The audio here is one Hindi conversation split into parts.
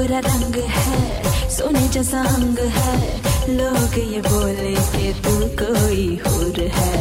गोरा रंग है, सोने जैसा अंग है, लोग ये बोले कि तू कोई हुर है।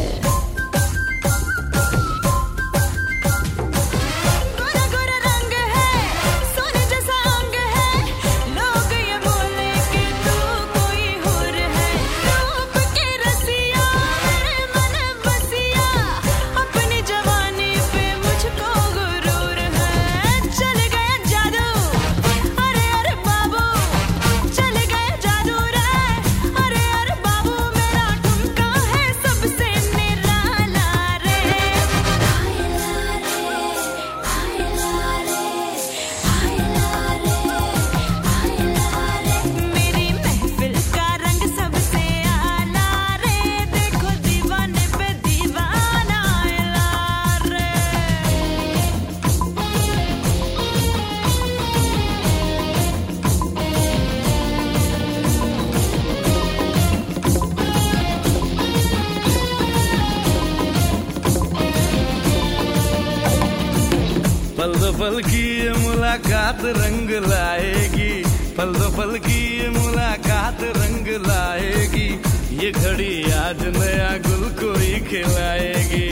पल दो पल की ये मुलाकात रंग लाएगी, पल दो पल की ये मुलाकात रंग लाएगी, ये घड़ी आज नया गुल कोई खिलाएगी।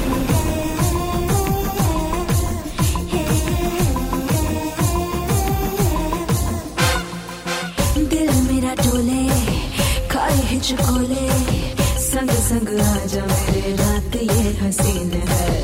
दिल मेरा डोले, खाए हिचकोले, संग संग आजा मेरे रात ये हसीन है।